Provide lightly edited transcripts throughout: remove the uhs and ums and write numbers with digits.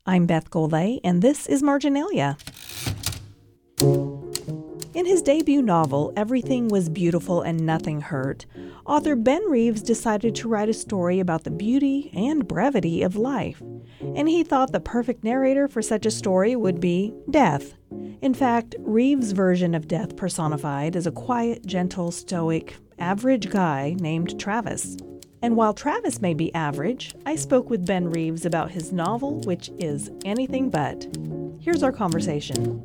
I'm Beth Golay, and this is Marginalia. In his debut novel, Everything Was Beautiful and Nothing Hurt, author Ben Reeves decided to write a story about the beauty and brevity of life. And he thought the perfect narrator for such a story would be death. In fact, Reeves' version of death personified is a quiet, gentle, stoic, average guy named Travis. And while Travis may be average, I spoke with Ben Reeves about his novel, which is anything but. Here's our conversation.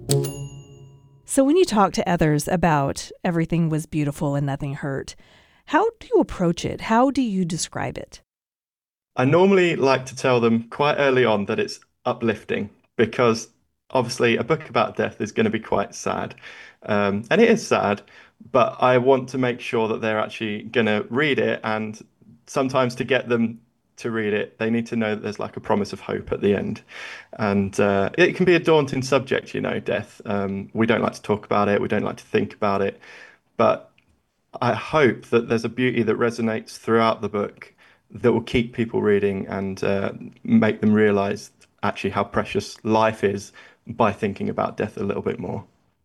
So when you talk to others about Everything Was Beautiful and Nothing Hurt, how do you approach it? How do you describe it? I normally like to tell them quite early on that it's uplifting because obviously a book about death is going to be quite sad. And it is sad, but I want to make sure that they're actually going to read it. And sometimes to get them to read it, they need to know that there's like a promise of hope at the end. And it can be a daunting subject, death. We don't like to talk about it, we don't like to think about it. But I hope that there's a beauty that resonates throughout the book that will keep people reading and make them realize actually how precious life is by thinking about death a little bit more.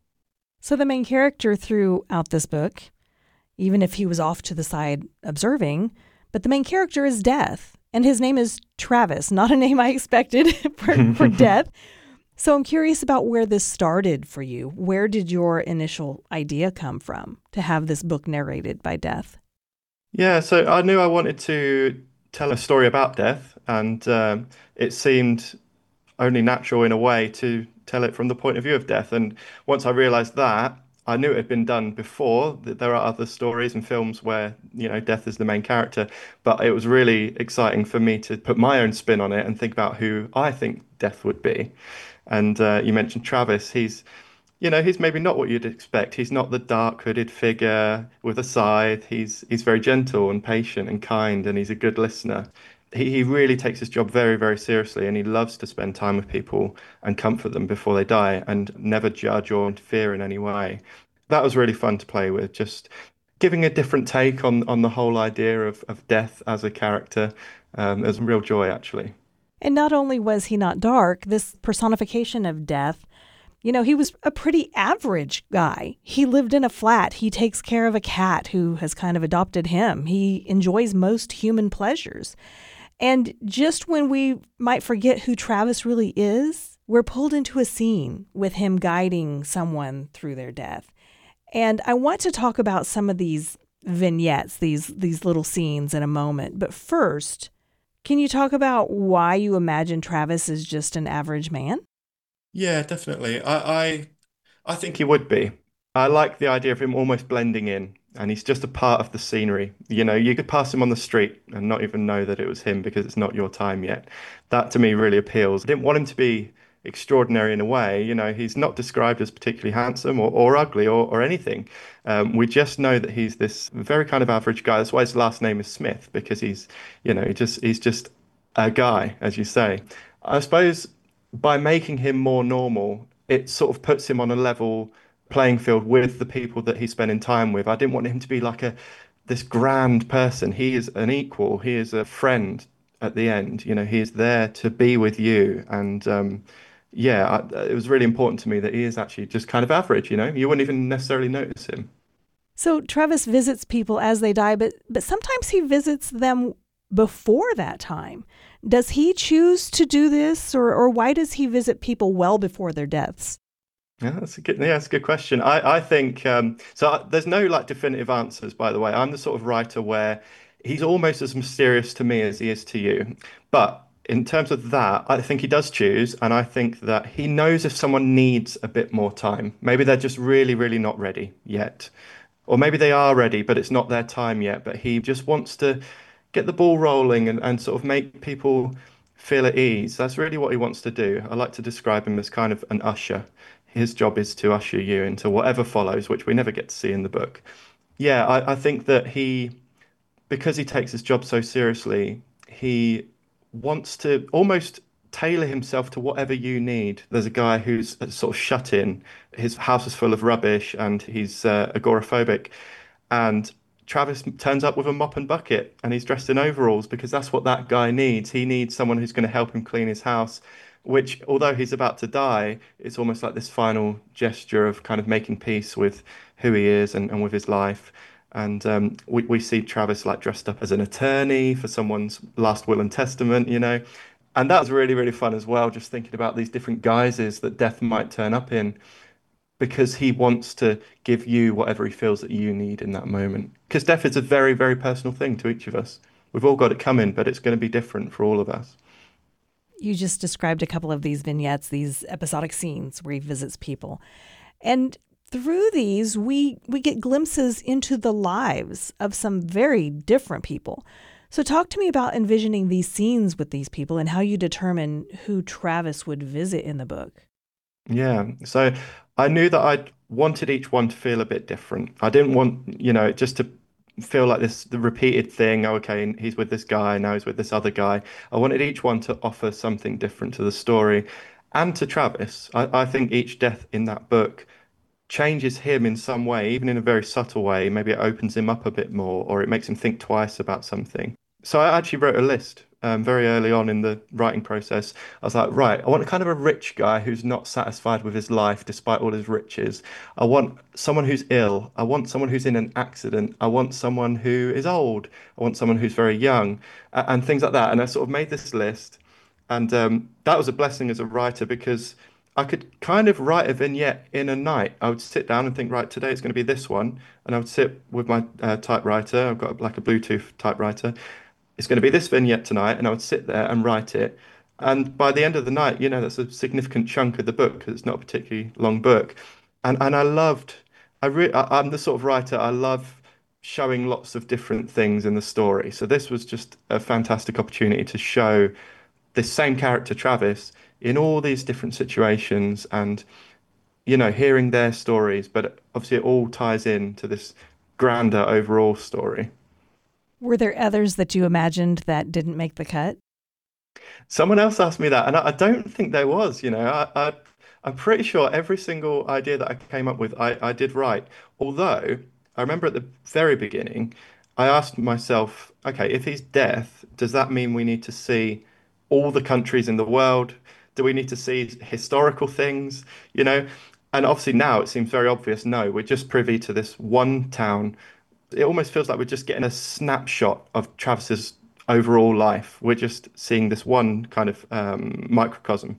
So the main character throughout this book, even if he was off to the side observing, but the main character is Death, and his name is Travis, not a name I expected for Death. So I'm curious about where this started for you. Where did your initial idea come from to have this book narrated by Death? Yeah, so I knew I wanted to tell a story about death, and it seemed only natural in a way to tell it from the point of view of death. And once I realized that, I knew it had been done before, that there are other stories and films where, death is the main character. But it was really exciting for me to put my own spin on it and think about who I think death would be. And you mentioned Travis. He's maybe not what you'd expect. He's not the dark hooded figure with a scythe. He's very gentle and patient and kind, and he's a good listener. He really takes his job very, very seriously, and he loves to spend time with people and comfort them before they die and never judge or interfere in any way. That was really fun to play with, just giving a different take on the whole idea of death as a character. It was a real joy, actually. And not only was he not dark, this personification of death, he was a pretty average guy. He lived in a flat. He takes care of a cat who has kind of adopted him. He enjoys most human pleasures. And just when we might forget who Travis really is, we're pulled into a scene with him guiding someone through their death. And I want to talk about some of these vignettes, these little scenes in a moment. But first, can you talk about why you imagine Travis is just an average man? Yeah, definitely. I think he would be. I like the idea of him almost blending in, and he's just a part of the scenery. You could pass him on the street and not even know that it was him because it's not your time yet. That to me really appeals. I didn't want him to be extraordinary in a way. He's not described as particularly handsome or ugly or anything. We just know that he's this very kind of average guy. That's why his last name is Smith, because he's just a guy, as you say. I suppose by making him more normal, it sort of puts him on a level playing field with the people that he's spending time with. I didn't want him to be like a this grand person. He is an equal. He is a friend at the end. He is there to be with you. And yeah, it was really important to me that he is actually just kind of average. You wouldn't even necessarily notice him. So Travis visits people as they die, but sometimes he visits them before that time. Does he choose to do this, or why does he visit people well before their deaths? That's a good question. I think there's no like definitive answers, by the way. I'm the sort of writer where he's almost as mysterious to me as he is to you. But in terms of that, I think he does choose, and I think that he knows if someone needs a bit more time. Maybe they're just really, really not ready yet. Or maybe they are ready, but it's not their time yet. But he just wants to get the ball rolling and sort of make people feel at ease. That's really what he wants to do. I like to describe him as kind of an usher. His job is to usher you into whatever follows, which we never get to see in the book. Yeah, I think that because he takes his job so seriously, he wants to almost tailor himself to whatever you need. There's a guy who's sort of shut in. His house is full of rubbish and he's agoraphobic. And Travis turns up with a mop and bucket and he's dressed in overalls because that's what that guy needs. He needs someone who's going to help him clean his house, which, although he's about to die, it's almost like this final gesture of kind of making peace with who he is and with his life. And we see Travis like dressed up as an attorney for someone's last will and testament, you know. And that was really, really fun as well, just thinking about these different guises that death might turn up in because he wants to give you whatever he feels that you need in that moment. Because death is a very, very personal thing to each of us. We've all got it coming, but it's going to be different for all of us. You just described a couple of these vignettes, these episodic scenes where he visits people. And through these, we get glimpses into the lives of some very different people. So talk to me about envisioning these scenes with these people and how you determine who Travis would visit in the book. Yeah. So I knew that I wanted each one to feel a bit different. I didn't want, just to feel like this the repeated thing. "Oh, okay, and he's with this guy, now he's with this other guy." I wanted each one to offer something different to the story and to Travis. I think each death in that book changes him in some way, even in a very subtle way. Maybe it opens him up a bit more, or it makes him think twice about something. So I actually wrote a list very early on in the writing process. I was like, right, I want a kind of a rich guy who's not satisfied with his life despite all his riches. I want someone who's ill. I want someone who's in an accident. I want someone who is old. I want someone who's very young, and things like that. And I sort of made this list, and that was a blessing as a writer because I could kind of write a vignette in a night. I would sit down and think, right, today it's going to be this one. And I would sit with my typewriter. I've got like a Bluetooth typewriter. It's going to be this vignette tonight. And I would sit there and write it. And by the end of the night, that's a significant chunk of the book because it's not a particularly long book. And I loved, I'm the sort of writer, I love showing lots of different things in the story. So this was just a fantastic opportunity to show this same character, Travis, in all these different situations and, hearing their stories. But obviously, it all ties in to this grander overall story. Were there others that you imagined that didn't make the cut? Someone else asked me that, and I don't think there was. I'm pretty sure every single idea that I came up with, I did right. Although I remember at the very beginning, I asked myself, okay, if he's deaf, does that mean we need to see all the countries in the world? Do we need to see historical things? You know? And obviously now it seems very obvious. No, we're just privy to this one town. It almost feels like we're just getting a snapshot of Travis's overall life. We're just seeing this one kind of microcosm.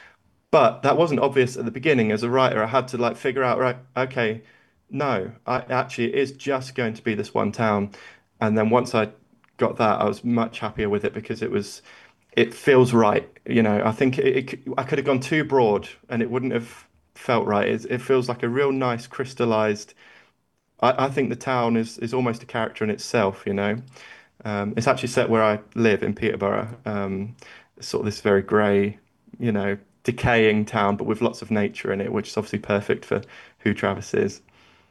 But that wasn't obvious at the beginning. As a writer, I had to like figure out, right, okay, no, it is just going to be this one town. And then once I got that, I was much happier with it because it feels right. I think I could have gone too broad and it wouldn't have felt right. It feels like a real nice crystallized. I think the town is almost a character in itself. It's actually set where I live in Peterborough. Sort of this very grey, decaying town, but with lots of nature in it, which is obviously perfect for who Travis is.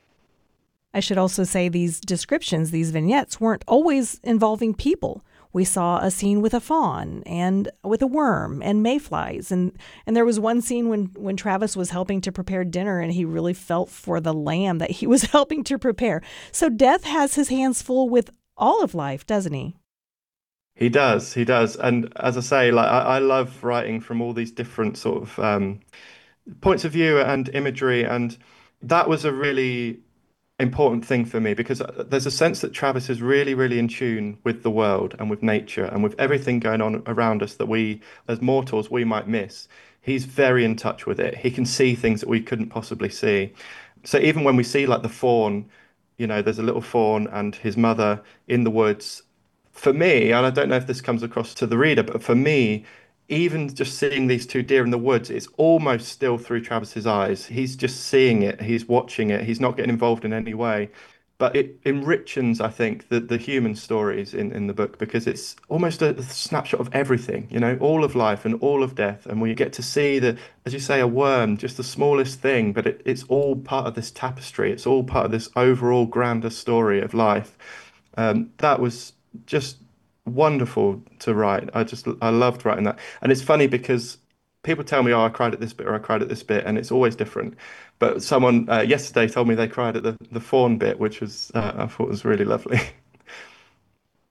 I should also say these descriptions, these vignettes, weren't always involving people. We saw a scene with a fawn and with a worm and mayflies. And there was one scene when Travis was helping to prepare dinner and he really felt for the lamb that he was helping to prepare. So Death has his hands full with all of life, doesn't he? He does, he does. And as I say, like I love writing from all these different sort of points of view and imagery. And that was a really important thing for me because there's a sense that Travis is really, really in tune with the world and with nature and with everything going on around us that we, as mortals, we might miss. He's very in touch with it. He can see things that we couldn't possibly see. So even when we see like the fawn, there's a little fawn and his mother in the woods. For me, and I don't know if this comes across to the reader, but for me, even just seeing these two deer in the woods, it's almost still through Travis's eyes. He's just seeing it, he's watching it, he's not getting involved in any way. But it enriches, I think, the human stories in the book because it's almost a snapshot of everything, all of life and all of death. And we get to see as you say, a worm, just the smallest thing, but it's all part of this tapestry. It's all part of this overall grander story of life. That was just wonderful to write. I loved writing that. And it's funny because people tell me, "Oh, I cried at this bit," or "I cried at this bit," and it's always different. But someone yesterday told me they cried at the fawn bit, which was I thought was really lovely.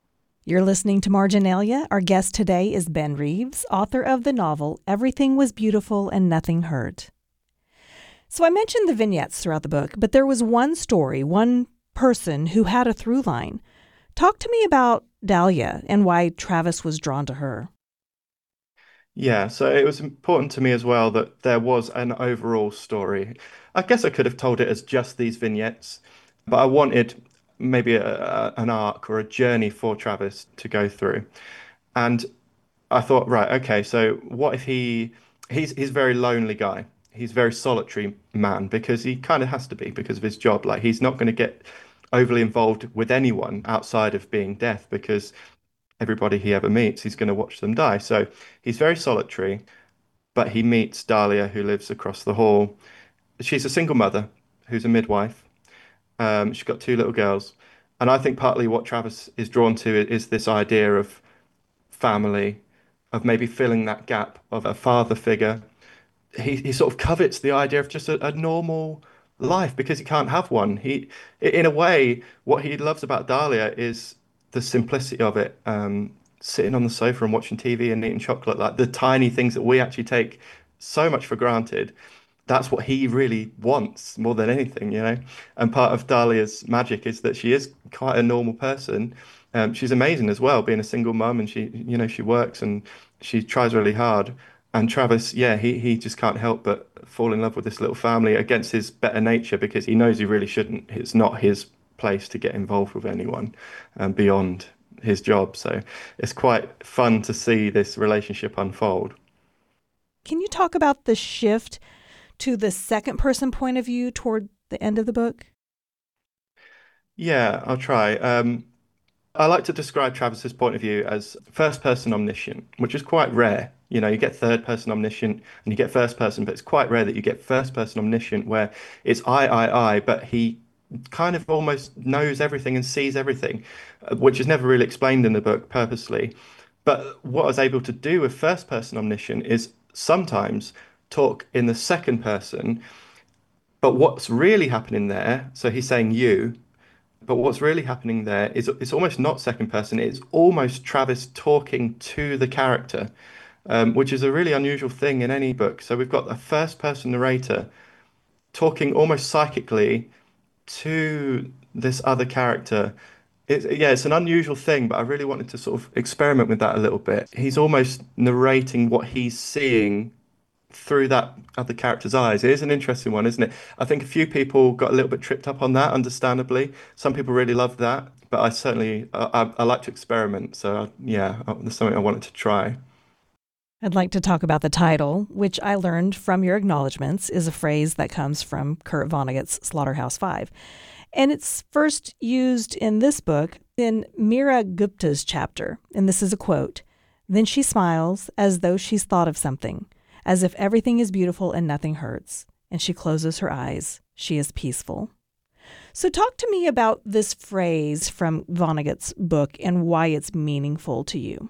You're listening to Marginalia. Our guest today is Ben Reeves, author of the novel Everything Was Beautiful and Nothing Hurt. So I mentioned the vignettes throughout the book, but there was one story, one person who had a through line. Talk to me about Dahlia and why Travis was drawn to her. Yeah, so it was important to me as well that there was an overall story. I guess I could have told it as just these vignettes, but I wanted maybe an arc or a journey for Travis to go through. And I thought, right, okay, so what if he's a very lonely guy. He's a very solitary man because he kind of has to be because of his job. Like he's not going to get overly involved with anyone outside of being death because everybody he ever meets, he's going to watch them die. So he's very solitary, but he meets Dahlia, who lives across the hall. She's a single mother who's a midwife. She's got two little girls. And I think partly what Travis is drawn to is this idea of family, of maybe filling that gap of a father figure. He sort of covets the idea of just a normal life because he can't have one. In a way, what he loves about Dahlia is the simplicity of it. Sitting on the sofa and watching TV and eating chocolate, like the tiny things that we actually take so much for granted. That's what he really wants more than anything, you know. And part of Dahlia's magic is that she is quite a normal person. She's amazing as well, being a single mum, and she works and she tries really hard. And Travis, yeah, he just can't help but fall in love with this little family against his better nature because he knows he really shouldn't. It's not his place to get involved with anyone beyond his job. So it's quite fun to see this relationship unfold. Can you talk about the shift to the second person point of view toward the end of the book? Yeah, I'll try. I like to describe Travis's point of view as first person omniscient, which is quite rare. You know, you get third person omniscient and you get first person, but it's quite rare that you get first person omniscient where it's I, but he kind of almost knows everything and sees everything, which is never really explained in the book purposely. But what I was able to do with first person omniscient is sometimes talk in the second person, but what's really happening there, so he's saying you, but what's really happening there is it's almost not second person, it's almost Travis talking to the character, which is a really unusual thing in any book. So we've got a first person narrator talking almost psychically to this other character. It's an unusual thing, but I really wanted to sort of experiment with that a little bit. He's almost narrating what he's seeing through that other character's eyes. It is an interesting one, isn't it? I think a few people got a little bit tripped up on that, understandably. Some people really loved that, but I certainly I like to experiment. So yeah, that's something I wanted to try. I'd like to talk about the title, which I learned from your acknowledgments is a phrase that comes from Kurt Vonnegut's Slaughterhouse-Five. And it's first used in this book in Meera Gupta's chapter. And this is a quote. Then she smiles as though she's thought of something, as if everything is beautiful and nothing hurts. And she closes her eyes. She is peaceful. So talk to me about this phrase from Vonnegut's book and why it's meaningful to you.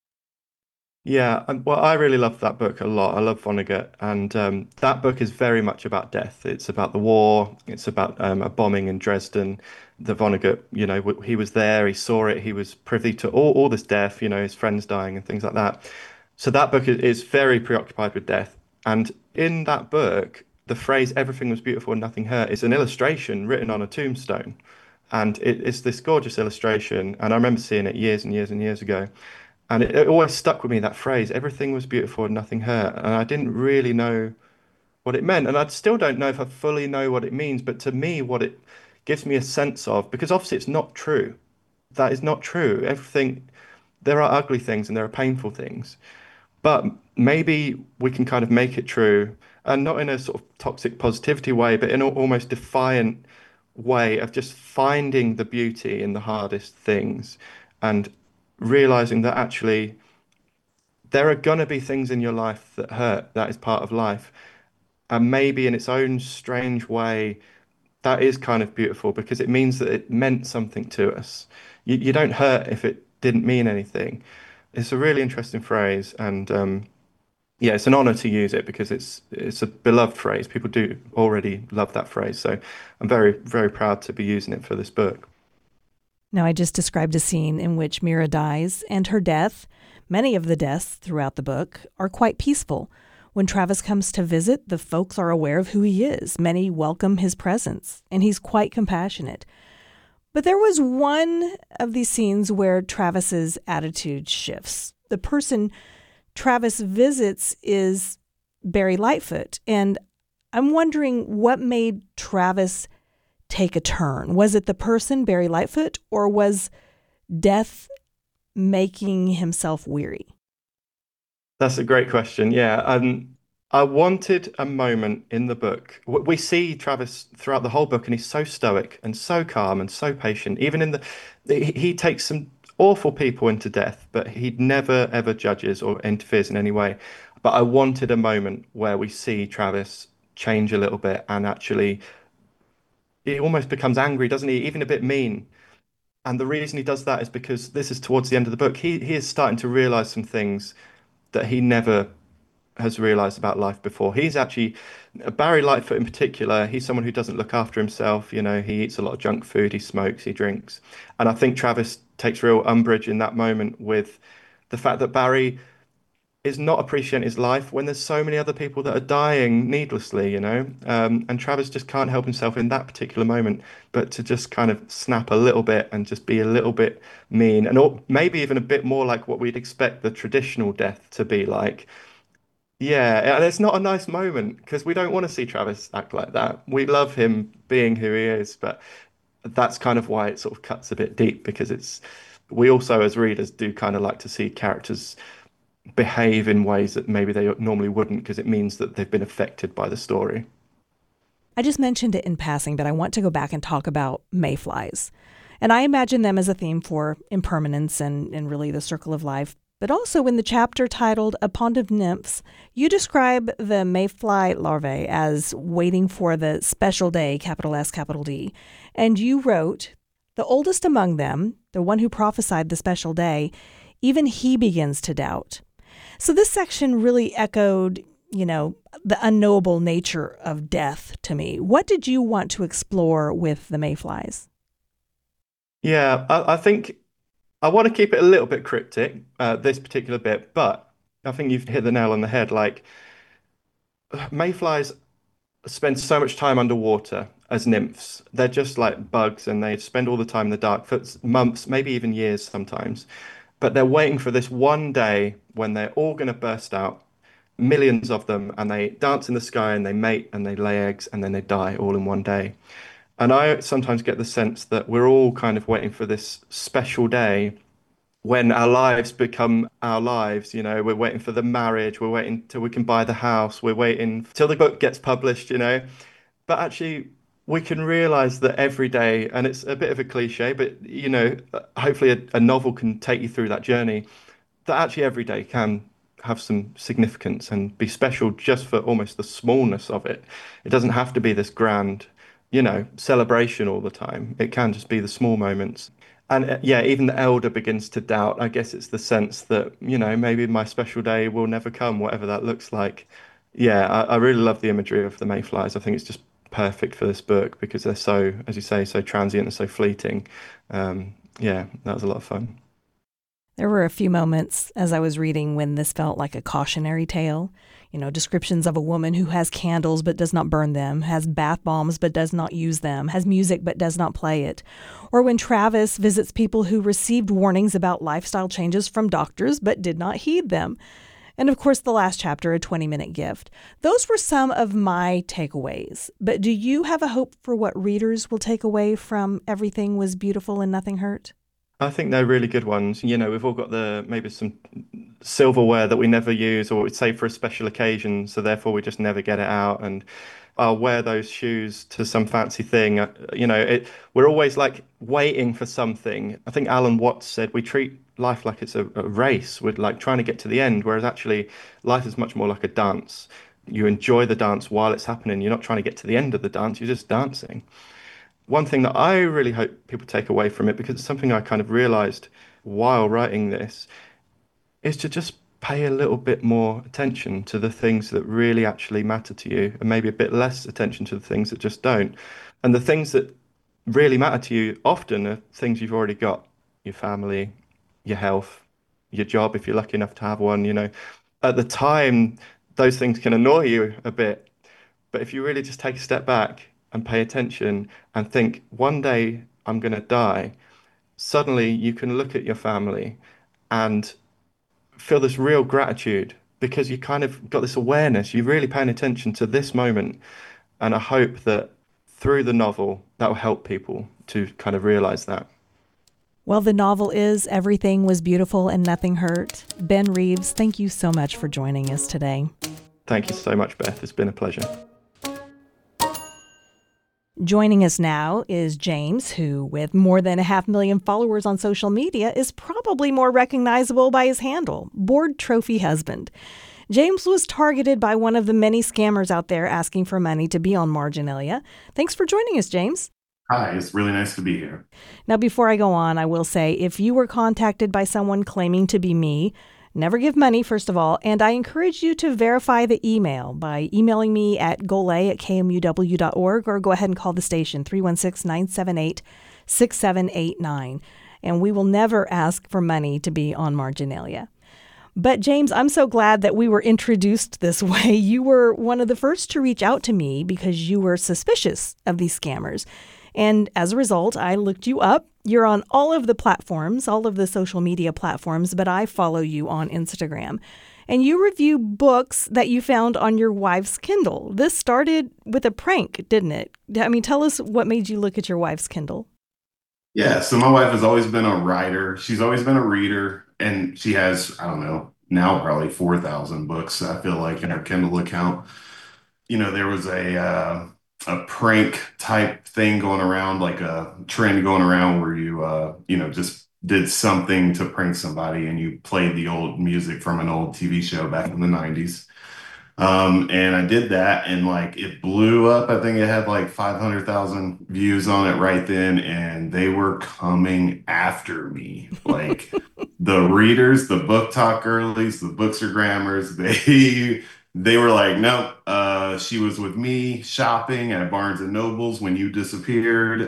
Yeah, well, I really love that book a lot. I love Vonnegut, and that book is very much about death. It's about the war. It's about a bombing in Dresden. The Vonnegut, he was there. He saw it. He was privy to all this death. His friends dying and things like that. So that book is very preoccupied with death. And in that book, the phrase "everything was beautiful and nothing hurt" is an illustration written on a tombstone, and it's this gorgeous illustration. And I remember seeing it years and years and years ago. And it always stuck with me, that phrase, everything was beautiful and nothing hurt. And I didn't really know what it meant. And I still don't know if I fully know what it means. But to me, what it gives me a sense of, because obviously it's not true. That is not true. There are ugly things and there are painful things. But maybe we can kind of make it true. And not in a sort of toxic positivity way, but in an almost defiant way of just finding the beauty in the hardest things and realizing that actually there are going to be things in your life that hurt. That is part of life. And maybe in its own strange way, that is kind of beautiful because it means that it meant something to us. You don't hurt if it didn't mean anything. It's a really interesting phrase. And yeah, it's an honor to use it because it's a beloved phrase. People do already love that phrase. So I'm very, very proud to be using it for this book. Now, I just described a scene in which Mira dies, and her death, many of the deaths throughout the book, are quite peaceful. When Travis comes to visit, the folks are aware of who he is. Many welcome his presence, and he's quite compassionate. But there was one of these scenes where Travis's attitude shifts. The person Travis visits is Barry Lightfoot, and I'm wondering what made Travis take a turn. Was it the person, Barry Lightfoot, or was death making himself weary? That's a great question. Yeah, I wanted a moment in the book. We see Travis throughout the whole book, and he's so stoic and so calm and so patient. Even in he takes some awful people into death, but he never ever judges or interferes in any way. But I wanted a moment where we see Travis change a little bit and actually he almost becomes angry, doesn't he? Even a bit mean. And the reason he does that is because this is towards the end of the book. He is starting to realize some things that he never has realized about life before. He's actually Barry Lightfoot in particular. He's someone who doesn't look after himself. You know, he eats a lot of junk food, he smokes, he drinks, and I think Travis takes real umbrage in that moment with the fact that Barry is not appreciating his life when there's so many other people that are dying needlessly, you know. And Travis just can't help himself in that particular moment, but to just kind of snap a little bit and just be a little bit mean, and maybe even a bit more like what we'd expect the traditional death to be like. Yeah, and it's not a nice moment because we don't want to see Travis act like that. We love him being who he is, but that's kind of why it sort of cuts a bit deep because we also as readers do kind of like to see characters behave in ways that maybe they normally wouldn't because it means that they've been affected by the story. I just mentioned it in passing, but I want to go back and talk about mayflies. And I imagine them as a theme for impermanence and really the circle of life. But also in the chapter titled A Pond of Nymphs, you describe the mayfly larvae as waiting for the special day, capital S, capital D. And you wrote, the oldest among them, the one who prophesied the special day, even he begins to doubt. So this section really echoed, the unknowable nature of death to me. What did you want to explore with the mayflies? Yeah, I think I want to keep it a little bit cryptic, this particular bit, but I think you've hit the nail on the head. Like, mayflies spend so much time underwater as nymphs. They're just like bugs and they spend all the time in the dark for months, maybe even years sometimes. But they're waiting for this one day when they're all going to burst out, millions of them, and they dance in the sky and they mate and they lay eggs and then they die all in one day. And I sometimes get the sense that we're all kind of waiting for this special day when our lives become our lives. We're waiting for the marriage, we're waiting till we can buy the house, we're waiting till the book gets published. But actually, we can realize that every day, and it's a bit of a cliche, but hopefully a novel can take you through that journey, that actually every day can have some significance and be special just for almost the smallness of it. It doesn't have to be this grand, celebration all the time. It can just be the small moments. And yeah, even the elder begins to doubt. I guess it's the sense that, maybe my special day will never come, whatever that looks like. Yeah, I really love the imagery of the mayflies. I think it's just perfect for this book because they're so, as you say, so transient and so fleeting. Yeah, that was a lot of fun. There were a few moments as I was reading when this felt like a cautionary tale. Descriptions of a woman who has candles but does not burn them, has bath bombs but does not use them, has music but does not play it. Or when Travis visits people who received warnings about lifestyle changes from doctors but did not heed them. And of course, the last chapter, A 20-Minute Gift. Those were some of my takeaways. But do you have a hope for what readers will take away from Everything Was Beautiful and Nothing Hurt? I think they're really good ones. We've all got maybe some silverware that we never use or we save for a special occasion, so therefore we just never get it out. And I'll wear those shoes to some fancy thing. We're always like waiting for something. I think Alan Watts said we treat life like it's a race. We're like trying to get to the end, whereas actually life is much more like a dance. You enjoy the dance while it's happening. You're not trying to get to the end of the dance. You're just dancing. One thing that I really hope people take away from it, because it's something I kind of realized while writing this, is to just pay a little bit more attention to the things that really actually matter to you and maybe a bit less attention to the things that just don't. And the things that really matter to you often are things you've already got, your family, your health, your job, if you're lucky enough to have one, At the time, those things can annoy you a bit, but if you really just take a step back and pay attention and think, one day I'm going to die, suddenly you can look at your family and feel this real gratitude because you kind of got this awareness. You're really paying attention to this moment. And I hope that through the novel, that will help people to kind of realize that. Well, the novel is Everything Was Beautiful and Nothing Hurt. Ben Reeves, thank you so much for joining us today. Thank you so much, Beth. It's been a pleasure. Joining us now is James, who, with more than 500,000 followers on social media, is probably more recognizable by his handle, Bored Trophy Husband. James was targeted by one of the many scammers out there asking for money to be on Marginalia. Thanks for joining us, James. Hi, it's really nice to be here. Now, before I go on, I will say if you were contacted by someone claiming to be me, never give money, first of all, and I encourage you to verify the email by emailing me at golay@kmuw.org or go ahead and call the station, 316-978-6789. And we will never ask for money to be on Marginalia. But James, I'm so glad that we were introduced this way. You were one of the first to reach out to me because you were suspicious of these scammers. And as a result, I looked you up. You're on all of the platforms, all of the social media platforms, but I follow you on Instagram. And you review books that you found on your wife's Kindle. This started with a prank, didn't it? I mean, tell us what made you look at your wife's Kindle. Yeah, so my wife has always been a writer. She's always been a reader, and she has, I don't know, now probably 4,000 books, I feel like, in her Kindle account. There was a prank type thing going around, like a trend going around where you just did something to prank somebody and you played the old music from an old TV show back in the 90s. And I did that and like it blew up. I think it had like 500,000 views on it right then, and they were coming after me. Like the readers, the book talk girlies, the books are grammars, they were like, nope, she was with me shopping at Barnes and Nobles when you disappeared.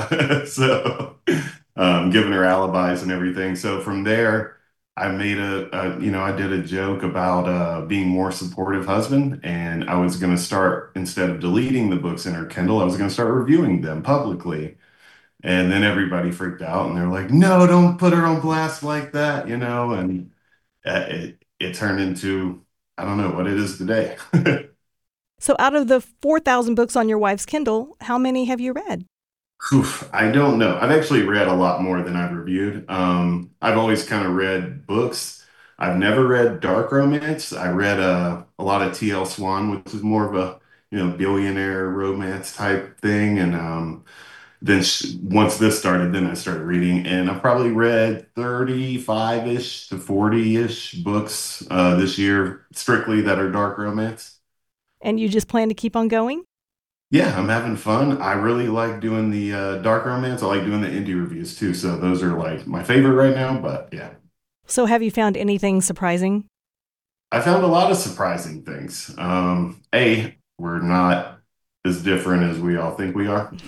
Giving her alibis and everything. So from there, I made I did a joke about being more supportive husband, and I was going to start, instead of deleting the books in her Kindle, I was going to start reviewing them publicly. And then everybody freaked out and they're like, no, don't put her on blast like that, and it turned into, I don't know what it is today. So out of the 4,000 books on your wife's Kindle, how many have you read? Oof, I don't know. I've actually read a lot more than I've reviewed. I've always kind of read books. I've never read dark romance. I read a lot of T.L. Swan, which is more of a billionaire romance type thing. And then once this started, then I started reading, and I probably read 35-ish to 40-ish books this year, strictly that are dark romance. And you just plan to keep on going? Yeah, I'm having fun. I really like doing the dark romance. I like doing the indie reviews too. So those are like my favorite right now. But yeah, So have you found anything surprising? I found a lot of surprising things. We're not as different as we all think we are.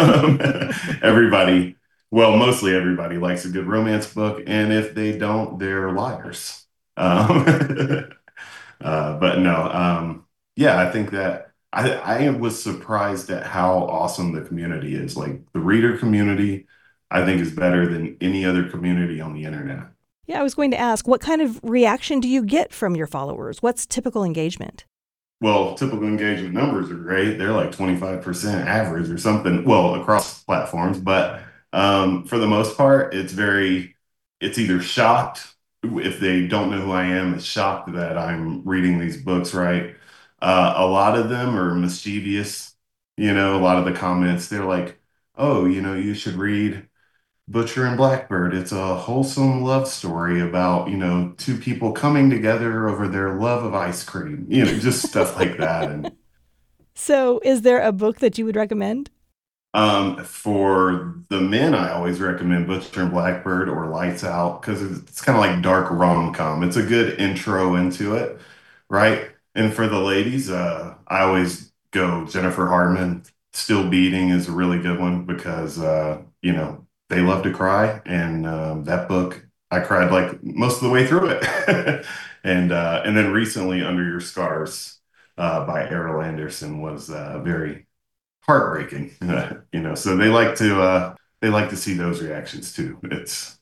Everybody, well, mostly everybody likes a good romance book, and if they don't, they're liars. Um, but no, yeah, I think that I was surprised at how awesome the community is. Like the reader community, I think is better than any other community on the internet. Yeah, I was going to ask, what kind of reaction do you get from your followers? What's typical engagement? Well, typical engagement numbers are great. They're like 25% average or something, well, across platforms. But for the most part, it's either shocked if they don't know who I am, it's shocked that I'm reading these books, right? A lot of them are mischievous. A lot of the comments, they're like, oh, you should read Butcher and Blackbird. It's a wholesome love story about, two people coming together over their love of ice cream, just stuff like that. And So is there a book that you would recommend? for the men, I always recommend Butcher and Blackbird or Lights Out because it's kind of like dark rom-com. It's a good intro into it, right? And for the ladies, I always go Jennifer Hardman, Still Beating is a really good one because, they love to cry. And that book, I cried like most of the way through it. And then recently, Under Your Scars by Errol Anderson was very heartbreaking. So they like to see those reactions too. It's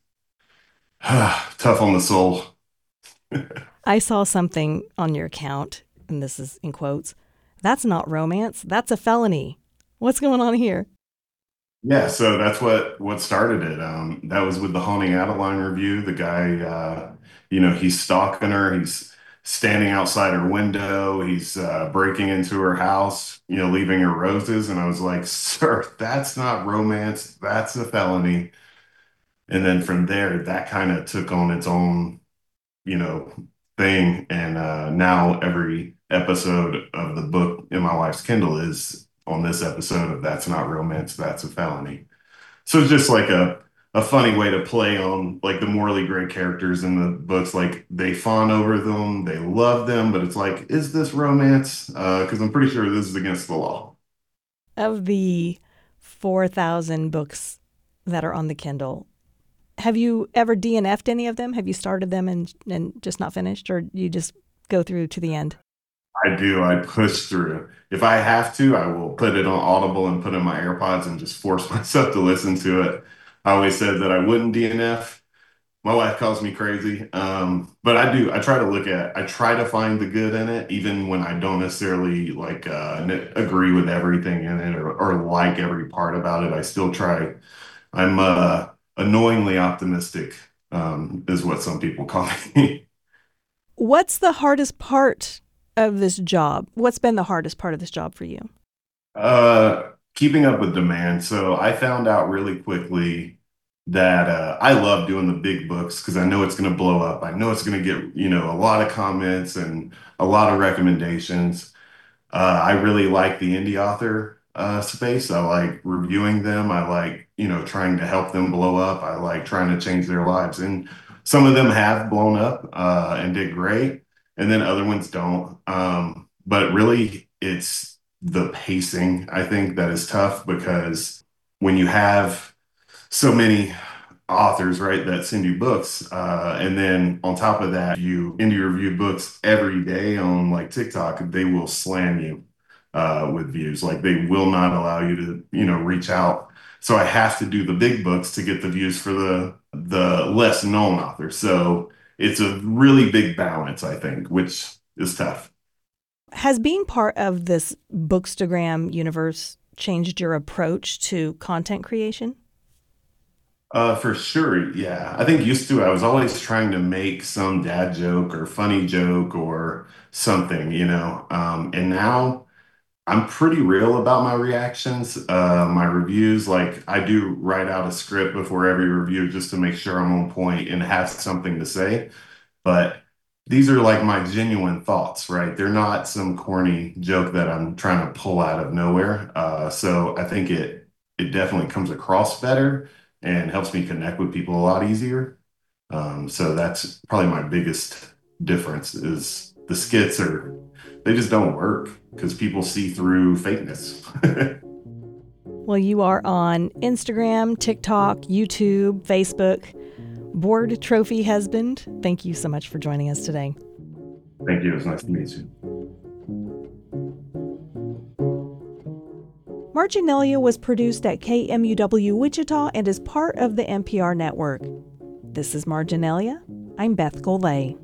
tough on the soul. I saw something on your account, and this is in quotes. That's not romance. That's a felony. What's going on here? Yeah, so that's what started it. That was with the Haunting Adeline review. The guy, he's stalking her. He's standing outside her window. He's breaking into her house, leaving her roses. And I was like, sir, that's not romance. That's a felony. And then from there, that kind of took on its own, you know, thing. And now every episode of the book in my wife's Kindle is on this episode of That's Not Romance, That's a Felony. So it's just like a funny way to play on like the morally gray characters in the books. Like they fawn over them, they love them, but it's like, is this romance? Because I'm pretty sure this is against the law. Of the 4,000 books that are on the Kindle, have you ever DNF'd any of them? Have you started them and just not finished, or you just go through to the end? I do. I push through. If I have to, I will put it on Audible and put in my AirPods and just force myself to listen to it. I always said that I wouldn't DNF. My wife calls me crazy. But I do. I try to find the good in it, even when I don't necessarily like agree with everything in it or like every part about it. I still try. I'm annoyingly optimistic, is what some people call me. What's the hardest part of this job? What's been the hardest part of this job for you? Keeping up with demand. So I found out really quickly that I love doing the big books because I know it's going to blow up. I know it's going to get, a lot of comments and a lot of recommendations. I really like the indie author space. I like reviewing them. I like, trying to help them blow up. I like trying to change their lives. And some of them have blown up and did great, and then other ones don't. But really, it's the pacing, I think, that is tough because when you have so many authors, right, that send you books, and then on top of that, you indie review books every day on like TikTok, they will slam you with views. Like they will not allow you to, reach out. So I have to do the big books to get the views for the less known authors. So it's a really big balance, I think, which is tough. Has being part of this Bookstagram universe changed your approach to content creation? For sure, yeah. I think used to I was always trying to make some dad joke or funny joke or something, and now I'm pretty real about my reactions, my reviews. Like I do write out a script before every review just to make sure I'm on point and have something to say. But these are like my genuine thoughts, right? They're not some corny joke that I'm trying to pull out of nowhere. So I think it definitely comes across better and helps me connect with people a lot easier. So that's probably my biggest difference is the skits they just don't work because people see through fakeness. Well, you are on Instagram, TikTok, YouTube, Facebook. Board Trophy Husband, thank you so much for joining us today. Thank you. It was nice to meet you. Marginalia was produced at KMUW Wichita and is part of the NPR network. This is Marginalia. I'm Beth Golay.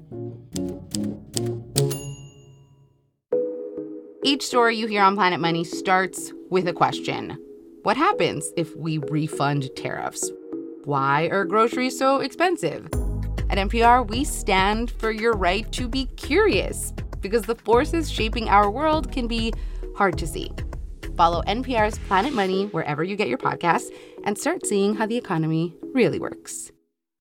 Each story you hear on Planet Money starts with a question. What happens if we refund tariffs? Why are groceries so expensive? At NPR, we stand for your right to be curious because the forces shaping our world can be hard to see. Follow NPR's Planet Money wherever you get your podcasts and start seeing how the economy really works.